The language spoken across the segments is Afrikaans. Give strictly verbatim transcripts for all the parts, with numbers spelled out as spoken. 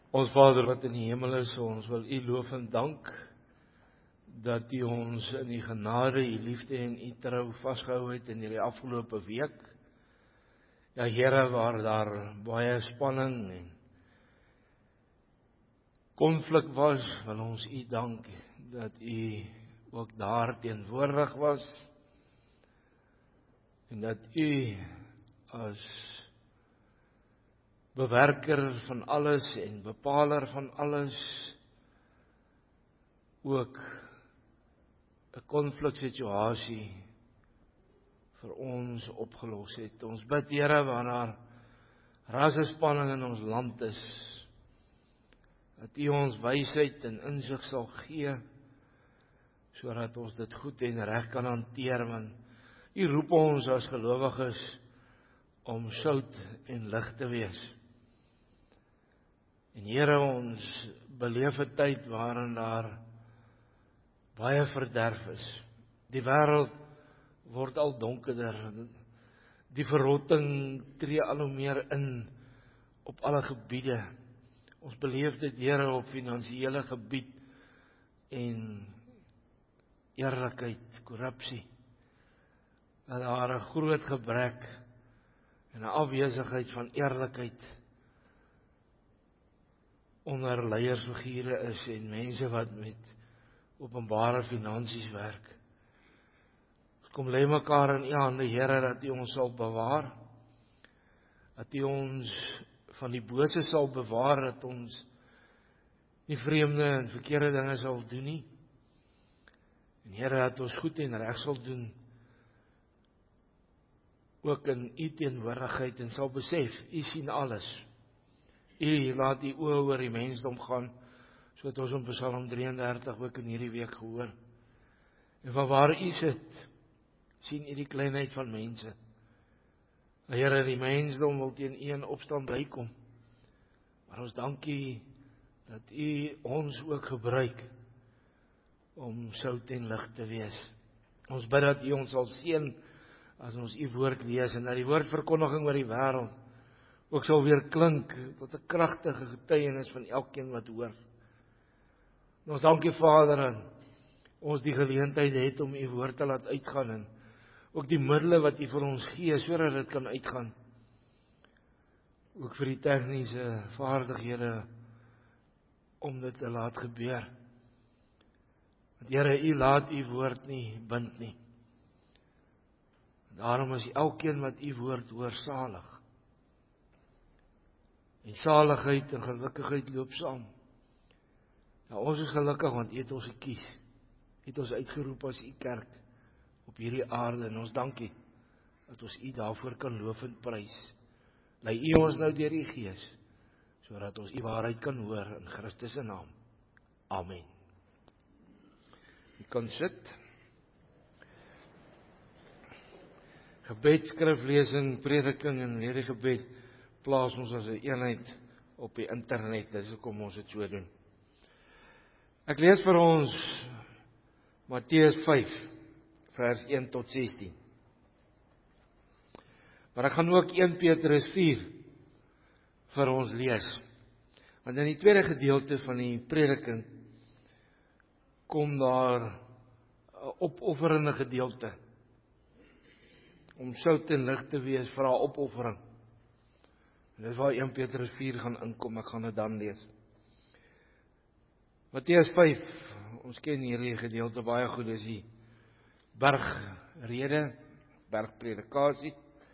Ons Vader wat in die hemel is, ons wil U loof en dank dat U ons in U genade, U liefde en U trou vasgehou het in hierdie afgelope week. Ja Here, waar daar baie spanning en konflik was, wil ons U dank dat U ook daar teenwoordig was en dat U as bewerker van alles en bepaler van alles ook 'n konfliksituasie vir ons opgelos het. Ons bid Here, wanneer rassespanning in ons land is, dat U ons wysheid en insig sal gee, sodat ons dit goed en reg kan hanteer, want U roep ons as gelowiges om sout en lig te wees. En Here, ons beleef 'n tyd waarin daar baie verderf is. Die wêreld word al donkerder. Die verrotting tree al hoe meer in op alle gebiede. Ons beleef dit, Here, op finansiële gebied en eerlikheid, korrupsie. Dat daar 'n groot gebrek en 'n afwesigheid van eerlikheid onder leiersfigure is en mense wat met openbare finansies werk. Ons kom lê mekaar in U hande, Here, dat U ons sal bewaar, dat U ons van die bose sal bewaar, dat ons nie vreemde en verkeerde dinge sal doen nie. En Here, dat ons goed en reg sal doen, ook in U teenwoordigheid, en sal besef, U sien alles. U laat U oë oor die mensdom gaan, sodat ons in Psalm drie en dertig ook in hierdie week gehoor. En van waar U sit, sien U die kleinheid van mense. Here, die mensdom wil teen U in opstand bykom. Maar ons dank U dat U ons ook gebruik om sout en lig te wees. Ons bid dat U ons sal seën as ons U woord lees en dat die woordverkondiging oor die wêreld ook sal weer klink tot 'n kragtige getuienis van elkeen wat hoor. En ons dank U, Vader, en ons die geleentheid het om U woord te laat uitgaan en ook die middele wat U vir ons gee sodat dit kan uitgaan. Ook vir die tegniese vaardighede om dit te laat gebeur. Want Here, U laat U woord nie bind nie. Daarom is elkeen wat U woord hoor salig. En saligheid en gelukkigheid loop saam. Nou, ons is gelukkig want U het ons gekies. U het ons uitgeroep as U kerk op hierdie aarde en ons dank U dat ons U daarvoor kan loof en prys. Lei U ons nou deur U Gees sodat ons U waarheid kan hoor in Christus se naam. Amen. U kan sit. Gebed, skriflesing, prediking en hierdie gebed plaas ons as 'n een eenheid op die internet. Dis hoekom ons dit so doen. Ek lees vir ons Matteus vyf vers een tot sestien. Maar ek gaan ook een Petrus vier vir ons lees. Want in die tweede gedeelte van die prediking kom daar 'n opofferende gedeelte. Om sout en lig te wees vir haar opoffering. En dis waar een Petrus vier gaan inkom, ek gaan dit dan lees. Matteus vyf, ons ken hierdie gedeelte baie goed, dis die bergrede, bergpredikasie.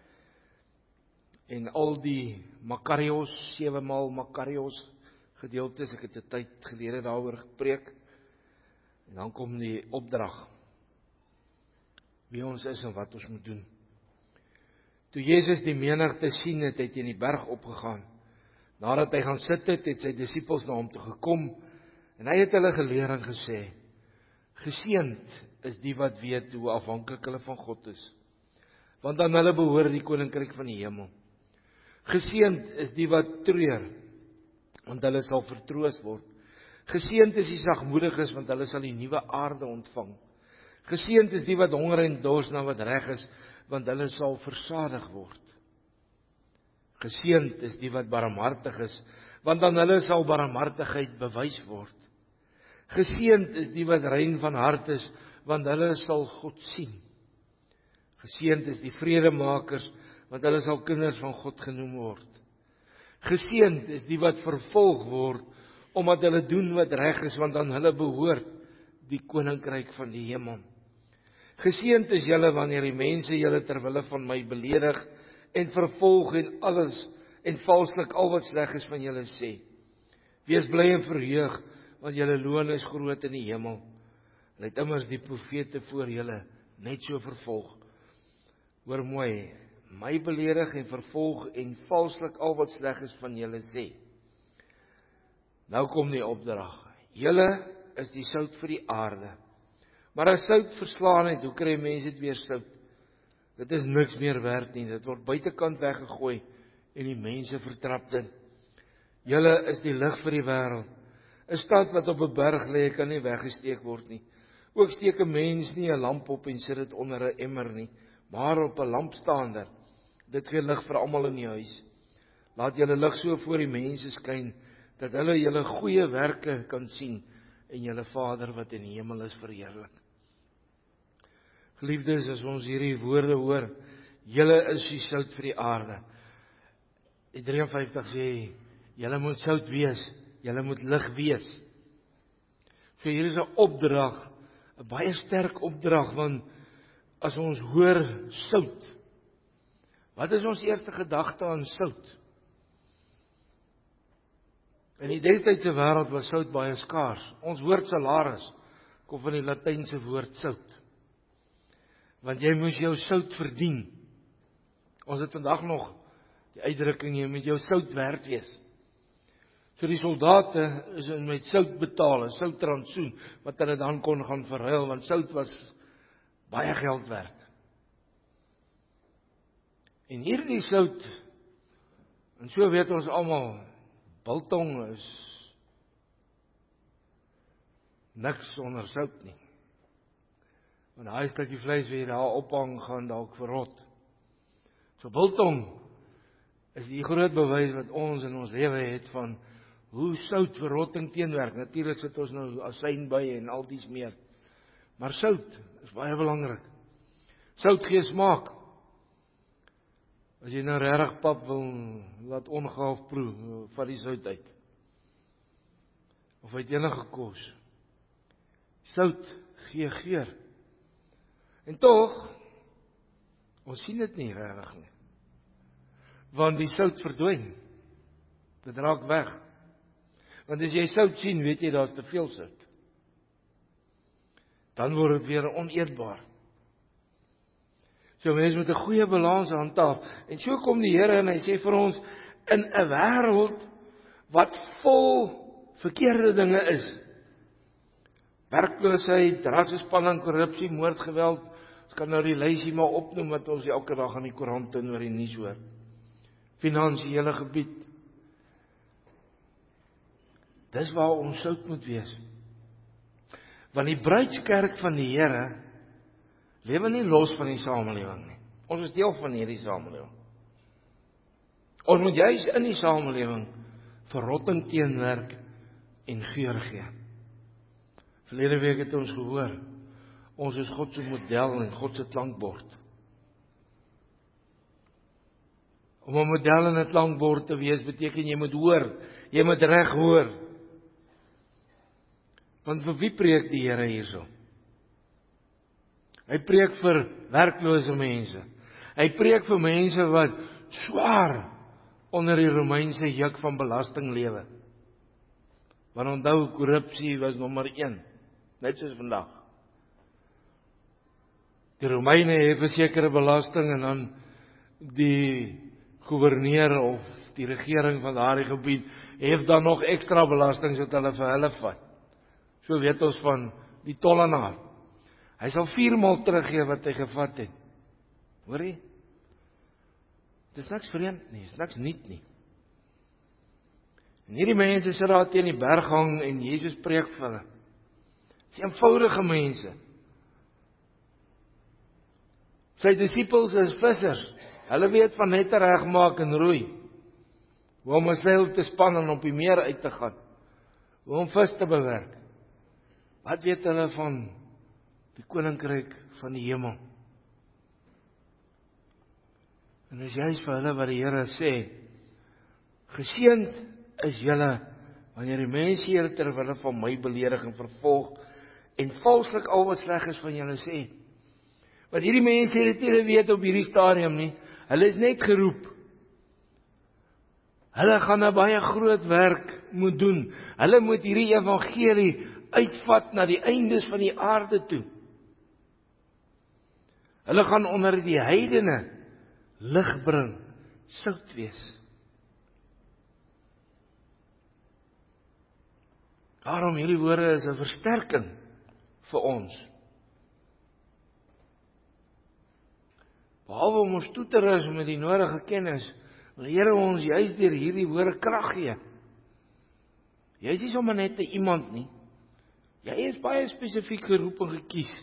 En al die Makarios, sewe maal Makarios gedeeltes, ek het 'n tyd gelede daaroor gepreek. En dan kom die opdrag. Wie ons is en wat ons moet doen. Toe Jesus die menigte sien het, het hy in die berg opgegaan. Nadat hy gaan sit het, het sy disippels na hom toe gekom, en hy het hulle geleer en gesê, geseënd is die wat weet hoe afhanklik hulle van God is, want aan hulle behoort die koninkryk van die hemel. Geseënd is die wat treur, want hulle sal vertroos word. Geseënd is die sagmoediges, want hulle sal die nuwe aarde ontvang. Geseënd is die wat honger en dors na wat reg is, want hulle sal versadig word. Geseënd is die wat barmhartig is, want aan hulle sal barmhartigheid bewys word. Geseënd is die wat rein van hart is, want hulle sal God sien. Geseënd is die vredemakers, want hulle sal kinders van God genoem word. Geseënd is die wat vervolg word, omdat hulle doen wat reg is, want aan hulle behoort die koninkryk van die hemel. Geseënd is julle wanneer die mense julle ter wille van my beledig en vervolg en alles en valslik al wat sleg is van julle sê. Wees bly en verheug, want julle loon is groot in die hemel. Hulle het immers die profete voor julle net so vervolg. Hoor mooi, my beledig en vervolg en valslik al wat sleg is van julle sê. Nou kom die opdrag. Julle is die sout vir die aarde. Maar as sout verslaan het, hoe kry mense dit weer sout? Dit is niks meer werd nie. Dit word buitekant weggegooi en die mense vertrap dit. Julle is die lig vir die wêreld. 'n Stad wat op 'n berg lê, kan nie weggesteek word nie. Ook steek 'n mens nie 'n lamp op en sit dit onder 'n emmer nie, maar op 'n lampstaander. Dit gee lig vir almal in die huis. Laat julle lig so voor die mense skyn, dat hulle julle goeie werke kan sien en julle Vader wat in die hemel is verheerlik. Geliefdes, as ons hierdie woorde hoor, julle is die sout vir die aarde. Die drie en vyftig sê, julle moet sout wees, julle moet lig wees. So hier is 'n opdrag, 'n baie sterk opdrag, want as ons hoor sout, wat is ons eerste gedagte aan sout? In die destydse wêreld was sout baie skaars. Ons woord salaris kom van die Latynse woord sout. Want jy moes jou sout verdien. Ons het vandag nog die uitdrukking, jy moet jou sout werd wees. So die soldate is met sout betaal, 'n soutrantsoen, wat hulle dan kon gaan verruil, want sout was baie geld werd. En hierdie sout, en so weet ons almal, biltong is niks sonder sout nie. Want daai stukkie vleis wat jy daar ophang, gaan dalk verrot. So biltong is die groot bewys wat ons in ons lewe het van hoe sout verrotting teenwerk. Natuurlik sit ons nou asyn by en al dies meer. Maar sout is baie belangrik. Sout gee smaak. As jy nou regtig pap wil laat ongehalf proe, vat die sout uit. Of uit enige kos. Sout gee geur. En tog, ons sien dit nie regtig nie. Want die sout verdwyn. Dit raak weg. Want as jy sout sien, weet jy daar's te veel sout. Dan word dit weer oneetbaar. So mense moet 'n goeie balans handhaaf. En so kom die Here en hy sê vir ons, in 'n wêreld wat vol verkeerde dinge is. Werkloosheid, rassespanning, korrupsie, moord, geweld. Ons kan nou die lysie maar opnoem wat ons elke dag aan die koerant en oor die nuus hoor. Finansiële gebied. Dis waar ons sout moet wees. Want die bruidskerk van die Here lewe nie los van die samelewing nie. Ons is deel van hierdie samelewing. Ons moet juis in die samelewing verrotting teenwerk en geur gee. Verlede week het ons gehoor, ons is God se model en God se klankbord. Om 'n model en 'n klankbord te wees beteken jy moet hoor, jy moet reg hoor. Want vir wie preek die Here hierso? Hy preek vir werklose mense. Hy preek vir mense wat swaar onder die Romeinse juk van belasting lewe. Want onthou, korrupsie was nommer een, net soos vandag. Die Romeine het 'n sekere belasting en dan die goewerneur of die regering van daardie gebied het dan nog ekstra belasting wat hulle vir hulle vat. So weet ons van die tollenaar. Hy sal viermaal teruggee wat hy gevat het. Hoor jy? Dit is niks vreemd nie, dit is niks nuut nie. En hierdie mense sit daar teen die berg hang en Jesus preek vir hulle. Dis eenvoudige mense. Sy disippels is vissers. Hulle weet van net regmaak en roei. hoe om 'n seil te span en op die meer uit te gaan, hoe om vis te bewerk. Wat weet hulle van die koninkryk van die hemel? En dis juist vir hulle wat die Here sê, geseënd is julle wanneer die mense julle ter wille van my beledig en vervolg en valslik al wat sleg is van julle sê. Want hierdie mense het dit nie geweet op hierdie stadium nie. Hulle is net geroep. Hulle gaan 'n baie groot werk moet doen. Hulle moet hierdie evangelie uitvat na die eindes van die aarde toe. Hulle gaan onder die heidene lig bring, sout wees. Daarom hierdie woorde is 'n versterking vir ons. Behalwe om ons toe te rus met die nodige kennis, wil die Here ons juist deur hierdie woorde krag gee. Jy is nie sommer net 'n iemand nie. Jy is baie spesifiek geroep en gekies.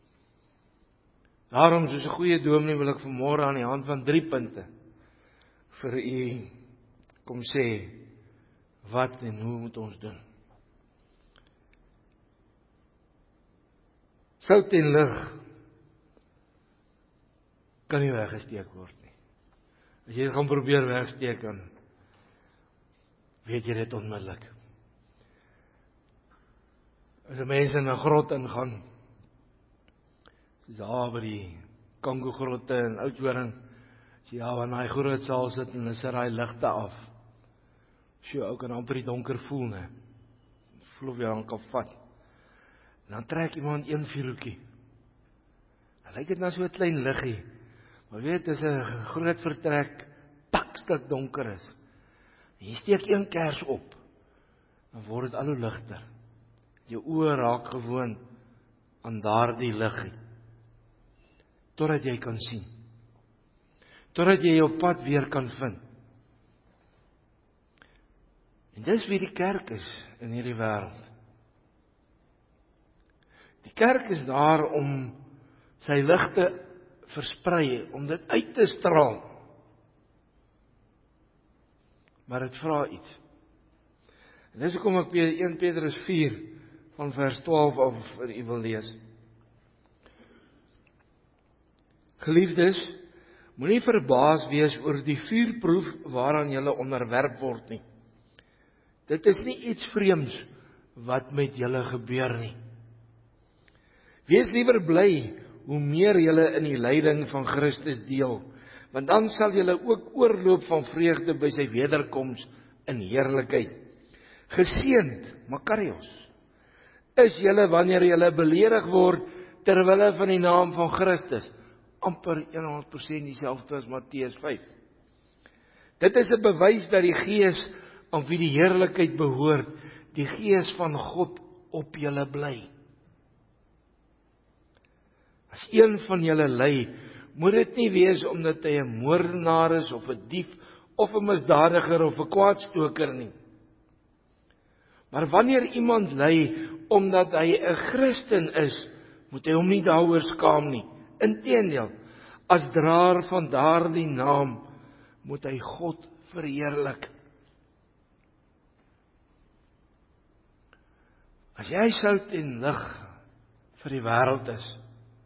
Daarom, soos 'n goeie dominee, wil ek vanmôre aan die hand van drie punte vir u kom sê wat en hoe moet ons doen. Sout en lig kan nie weggesteek word nie. As jy dit gaan probeer wegsteek, dan weet jy dit onmiddellik. As 'n mens in 'n grot ingaan, soos daar by die Kongo-grotte in Oudtshoorn, as jy daar in daai groot saal sit en hulle sit daai ligte af, so ou kan amper die donker voel, né? Voel of jy hom kan vat. En dan trek iemand een vuurtjie. Dan lyk dit nou so 'n klein liggie. Maar weet, dis 'n groot vertrek, pakstuk donker is. En jy steek een kers op, dan word dit al hoe ligter. Jou oë raak gewoond aan daardie liggie. Totdat jy kan sien. Totdat jy jou pad weer kan vind. En dis wie die kerk is in hierdie wêreld. Die kerk is daar om sy lig te versprei, om dit uit te straal. Maar dit vra iets. En dis hoekom ek Eerste Petrus vier van vers twaalf af vir u wil lees. Geliefdes, moenie verbaas wees oor die vuurproef waaraan julle onderwerp word nie. Dit is nie iets vreemds wat met julle gebeur nie. Wees liewer bly hoe meer julle in die lyding van Christus deel, want dan sal julle ook oorloop van vreugde by sy wederkoms in heerlikheid. Geseënd, Makarios, is julle wanneer julle beledig word ter wille van die naam van Christus. Amper honderd persent dieselfde as Matteus vyf. Dit is 'n bewys dat die Gees aan wie die heerlikheid behoort, die Gees van God op julle bly. As een van julle ly, moet dit nie wees omdat hy 'n moordenaar is of 'n dief of 'n misdadiger of 'n kwaadstoker nie. Maar wanneer iemand ly omdat hy 'n Christen is, moet hy hom nie daaroor skaam nie. Inteendeel, as draer van daardie naam, moet hy God verheerlik. As jy sout en lig vir die wêreld is,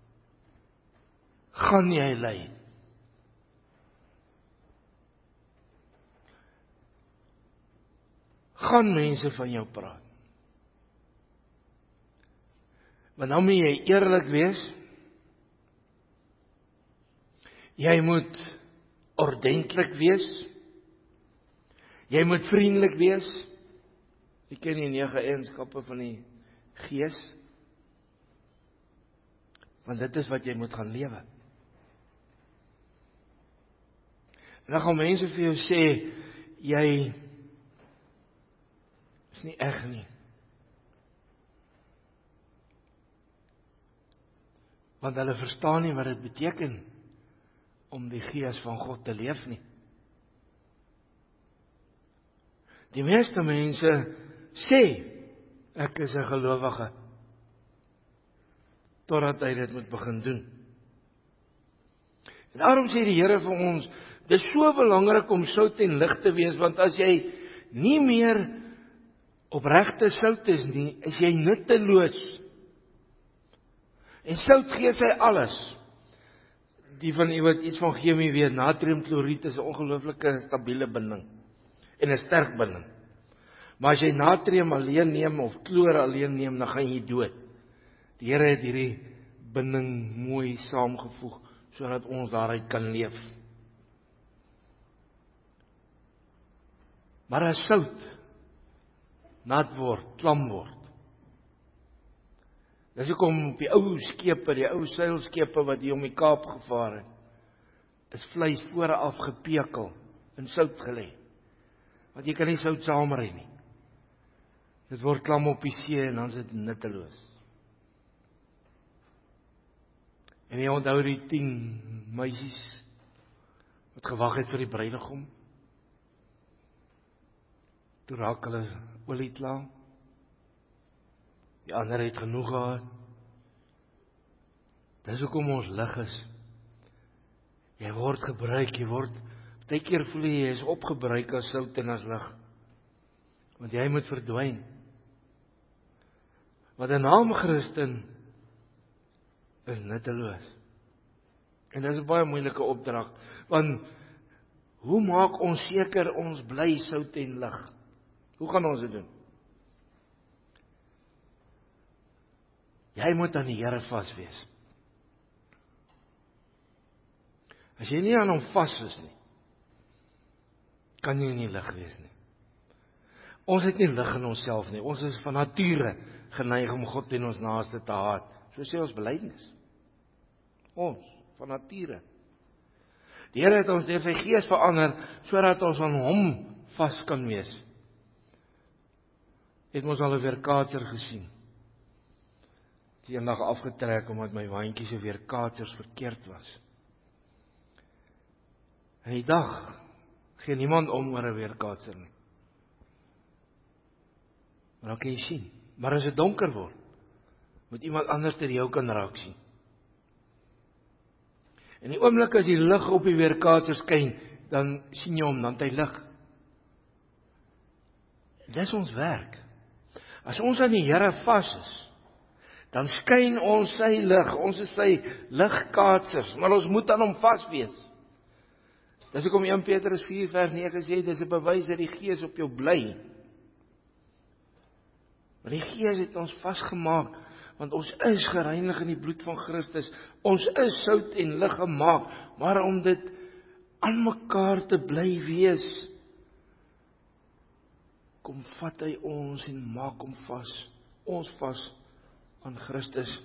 gaan jy ly. Gaan mense van jou praat. Maar nou moet jy eerlik wees. Jy moet ordentlik wees. Jy moet vriendelik wees. Jy ken die nege eienskappe van die Gees. Want dit is wat jy moet gaan lewe. En dan gaan mense vir jou sê, jy is nie eg nie. Want hulle verstaan nie wat dit beteken om die Gees van God te leef nie. Die meeste mense sê, ek is 'n gelowige, totdat hy dit moet begin doen. En daarom sê die Here vir ons, Dis so belangrik om sout en lig te wees, want as jy nie meer opregte sout is nie, is jy nutteloos. En sout gee sy alles. Die van u wat iets van chemie weet, natriumkloried is 'n ongelooflike stabiele binding en 'n sterk binding. Maar as jy natrium alleen neem of kloor alleen neem, dan gaan jy dood. Die Here het hierdie binding mooi saamgevoeg sodat ons daaruit kan leef. Maar as sout nat word, klam word. Dis hoekom op die ou skepe, die ou seilskepe wat hier om die Kaap gevaar het, is vleis vooraf gepekel in sout gelê. Want jy kan nie sout saamry nie. Dit word klam op die see en dan is dit nutteloos. En jy onthou die tien meisies wat gewag het vir die bruidegom? Toe raak hulle olie klaar. Die ander het genoeg gehad. Dis hoekom ons lig is. Jy word gebruik, jy word, baie keer voel jy, jy is opgebruik as sout en as lig. Want jy moet verdwyn. Wat 'n naam Christen is nutteloos. En dit is 'n baie moeilike opdrag, want hoe maak ons seker ons bly sout en lig? Hoe gaan ons dit doen? Jy moet aan die Here vas wees. As jy nie aan hom vas is nie, kan jy nie lig wees nie. Ons het nie lig in onsself nie. Ons is van nature geneig om God en ons naaste te haat. So sê ons belydenis. Ons, van nature. Die Here het ons deur sy Gees verander, sodat ons aan hom vas kan wees. Het ons al 'n weerkaatser gesien. Die eendag afgetrek omdat my waantjie se weerkaatsers verkeerd was. En die dag gee niemand om oor 'n weerkaatser nie. Maar dan kan jy sien. Maar as dit donker word, moet iemand anders ter jou kan raak sien. En die oomblik as die lig op die weerkaatser skyn, dan sien jy hom, dan het hy lig. Dis ons werk. As ons aan die Here vas is, dan skyn ons sy lig, ons is sy ligkaatsers, maar ons moet aan hom vas wees. Dis hoekom Eerste Petrus vier vers nege sê, dis 'n bewys dat die Gees op jou bly. Maar die Gees het ons vasgemaak, want ons is gereinig in die bloed van Christus. Ons is sout en lig gemaak, maar om dit aan mekaar te bly wees, kom vat hy ons en maak hom vas, ons vas aan Christus.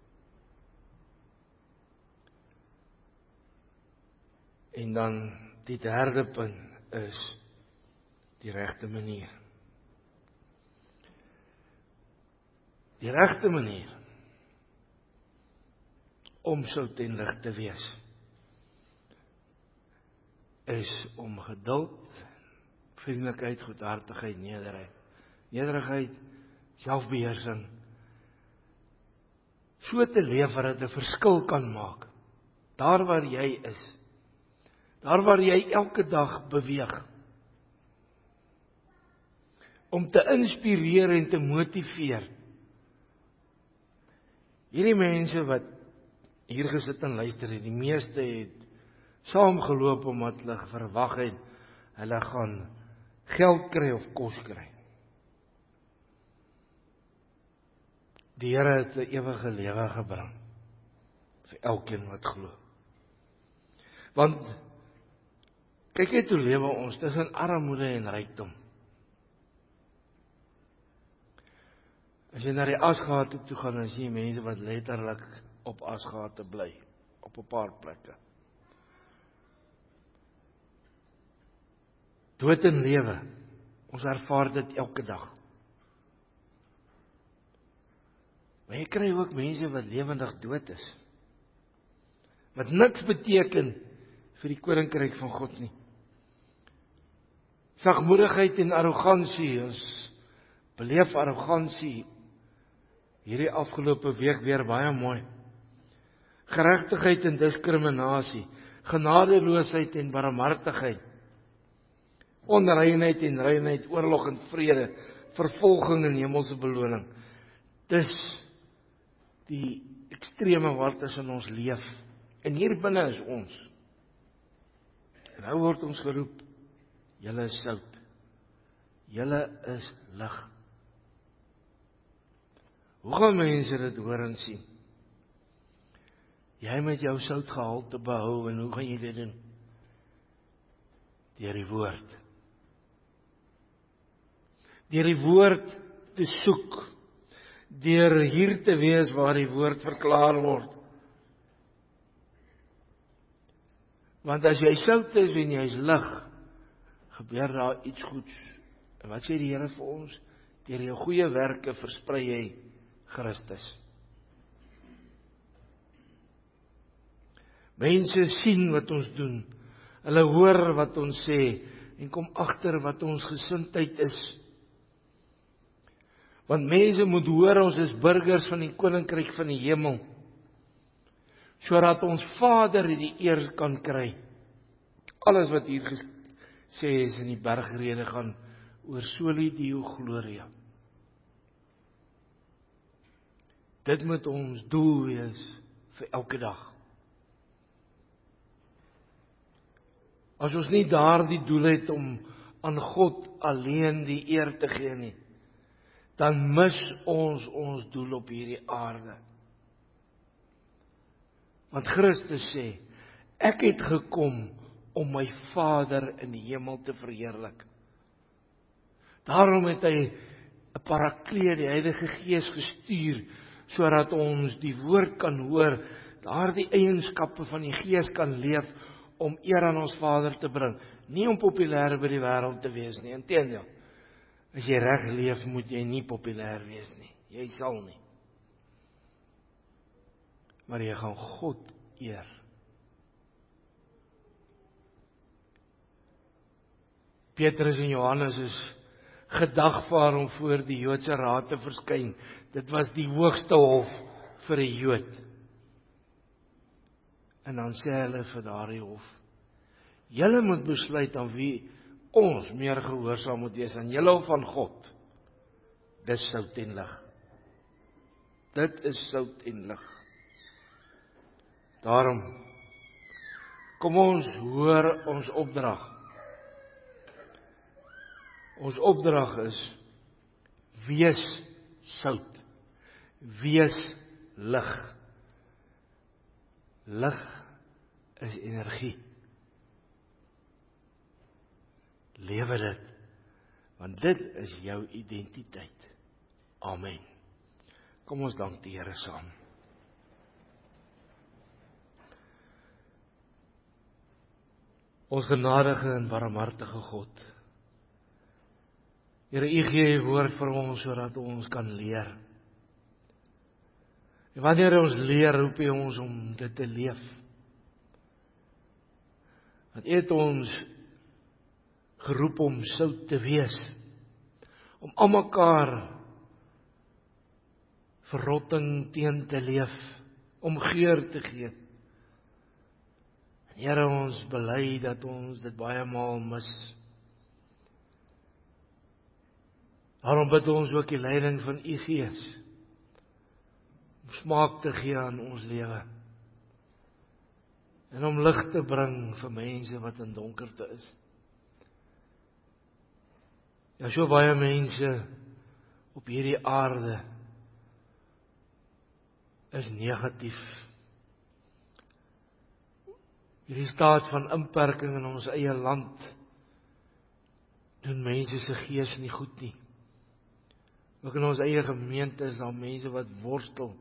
En dan die derde punt is die regte manier. Die regte manier om sout en lig te wees is om geduld, vriendelikheid, goedhartigheid, nederigheid, nederigheid, selfbeheersing, so te leef dat dit 'n verskil kan maak, daar waar jy is, daar waar jy elke dag beweeg, om te inspireer en te motiveer. Hierdie mense wat hier gesit en luister, die meeste het saamgeloop omdat hulle verwag het, hulle gaan geld kry of kos kry. Die Here het 'n ewige lewe gebring vir elkeen wat glo. Want kyk net hoe lewe ons tussen armoede en rykdom. As jy na die asgate toe gaan, dan sien jy mense wat letterlik op asgate bly, op 'n paar plekke. Dood en lewe, ons ervaar dit elke dag. Maar jy kry ook mense wat lewendig dood is, wat niks beteken vir die koninkryk van God nie. Sagmoedigheid en arrogansie, ons beleef arrogansie hierdie afgelope week weer baie mooi. Geregtigheid en diskriminasie, genadeloosheid en barmhartigheid, onreinheid en reinheid, oorlog en vrede, vervolging en hemelse beloning. Dis die ekstreme wat tussen ons leef. En hier binne is ons. En nou word ons geroep, julle is sout. Julle is lig. Hoe gaan mense dit hoor en sien? Jy met jou soutgehalte behou, en hoe gaan jy dit doen? Deur die woord. Deur die woord te soek. Deur hier te wees waar die woord verklaar word. Want as jy sout is en jy is lig, gebeur daar iets goeds. En wat sê die Here vir ons? Deur jou goeie werke versprei jy Christus. Mense sien wat ons doen. Hulle hoor wat ons sê en kom agter wat ons gesindheid is. Want mense moet hoor ons is burgers van die koninkryk van die hemel, sodat ons Vader die eer kan kry. Alles wat hier gesê is in die bergrede gaan oor Soli Deo Gloria. Dit moet ons doel wees vir elke dag. As ons nie daardie doel het om aan God alleen die eer te gee nie, dan mis ons ons doel op hierdie aarde. Want Christus sê, ek het gekom om my Vader in die hemel te verheerlik. Daarom het hy 'n Parakleet, die Heilige Gees gestuur, sodat ons die woord kan hoor, daardie eienskappe van die Gees kan leef, om eer aan ons Vader te bring, nie om populêr by die wêreld te wees nie. Inteendeel, as jy reg leef, moet jy nie populêr wees nie. Jy sal nie. Maar jy gaan God eer. Petrus en Johannes is gedagvaar om voor die Joodse raad te verskyn. Dit was die hoogste hof vir 'n Jood. En dan sê hulle vir daardie hof, julle moet besluit aan wie ons meer gehoorsaam moet wees, aan julle of aan God. Dis sout en lig. Dit is sout en lig. Daarom, kom ons hoor ons opdrag. Ons opdrag is, wees sout, wees lig. Lig is energie. Lewe dit, want dit is jou identiteit. Amen. Kom ons dank die Here saam. Ons genadige en barmhartige God. Here, U gee U woord vir ons sodat ons kan leer. En wanneer ons leer, roep U ons om dit te leef. Want U het ons geroep om sout te wees, om aan mekaar verrotting teen te leef, om geur te gee. En Here, ons bely dat ons dit baie maal mis. Daarom bid ons ook die leiding van U Gees, om smaak te gee aan ons lewe, en om lig te bring vir mense wat in donkerte is. Ja, so baie mense op hierdie aarde is negatief. Hierdie staat van inperking in ons eie land doen mense se gees nie goed nie. Ook in ons eie gemeente is daar mense wat worstel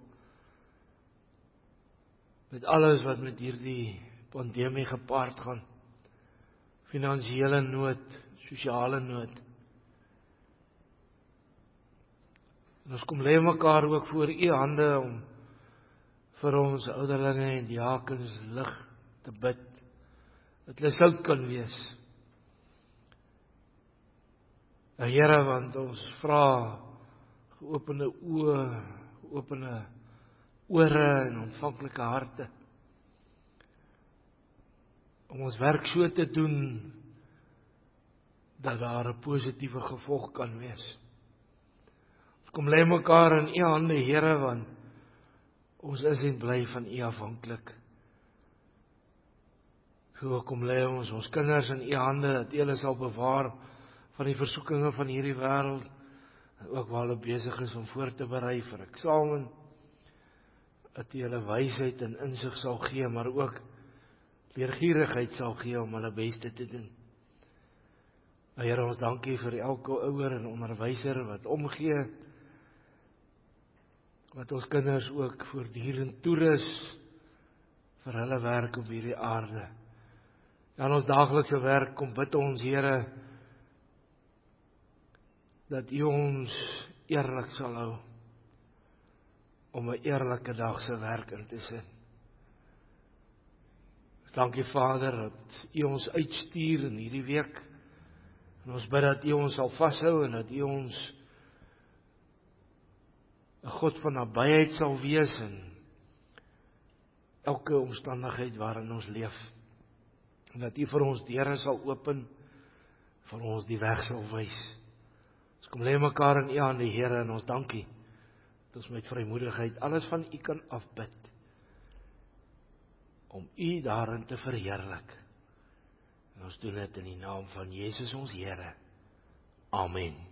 met alles wat met hierdie pandemie gepaard gaan. Finansiële nood, sosiale nood. En ons kom lê mekaar ook voor U hande om vir ons ouderlinge en diakens lig te bid, dat hulle sout kan wees. En Here, want ons vra geopende oë, geopende ore en ontvanklike harte. om ons werk so te doen dat daar 'n positiewe gevolg kan wees. Ons kom lê mekaar in U hande, Here, want ons is en bly van U afhanklik. So kom lê ons ons kinders in U hande, dat U hulle sal bewaar van die versoekinge van hierdie wêreld, en ook waar hulle besig is om voor te berei vir eksamen, dat U hulle wysheid en insig sal gee, maar ook leergierigheid sal gee om hulle beste te doen. Nou Here, ons dankie vir elke ouer en onderwyser wat omgee, wat ons kinders ook voortdurend toerus vir hulle werk op hierdie aarde. Ja, in ons daaglikse werk kom bid ons, Here, dat U ons eerlik sal hou om 'n eerlike dag se werk in te sit. Ons dankie, Vader, dat U ons uitstuur in hierdie week. En ons bid dat U ons sal vashou en dat U ons 'n God van nabyheid sal wees in elke omstandigheid waarin ons leef. En dat U vir ons deure sal open, vir ons die weg sal wys. Ons kom lê mekaar in U hande, Here, en ons dankie dat ons met vrymoedigheid alles van U kan afbid, om U daarin te verheerlik. En ons doen dit in die naam van Jesus ons Here. Amen.